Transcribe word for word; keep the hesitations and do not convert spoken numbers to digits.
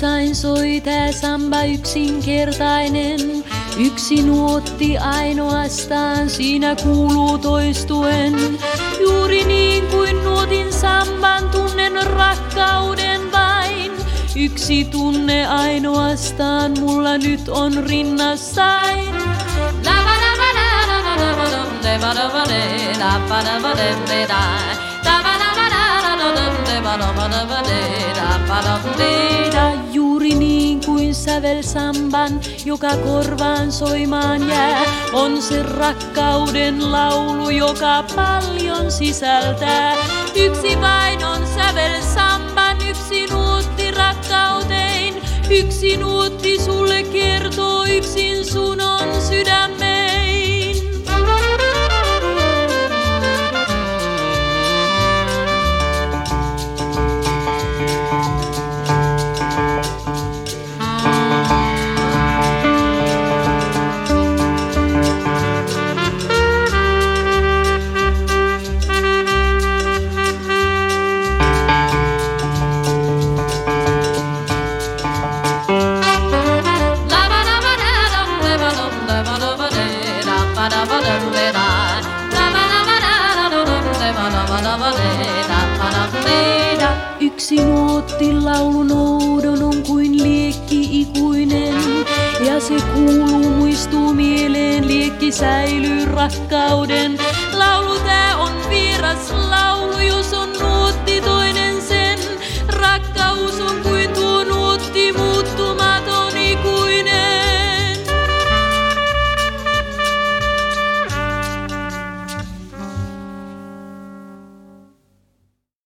sain soi tää samba yksinkertainen. Yksi nuotti ainoastaan, siinä kuuluu toistuen. Juuri niin kuin nuotin samban, tunnen rakkauden vain. Yksi tunne ainoastaan mulla nyt on rinnassain. Juuri niin kuin sävel samban, joka korvaan soimaan jää, on se rakkauden laulu, joka paljon sisältää. Yksi vain on sävel samban, yksi nuotti rakkautein. Yksi nuotti sulle kertoo, yksin sun on sydämein. Yksi nuotti laulun oudon on kuin liekki ikuinen, ja se kuuluu muistuu mieleen, liekki säilyy rakkauden.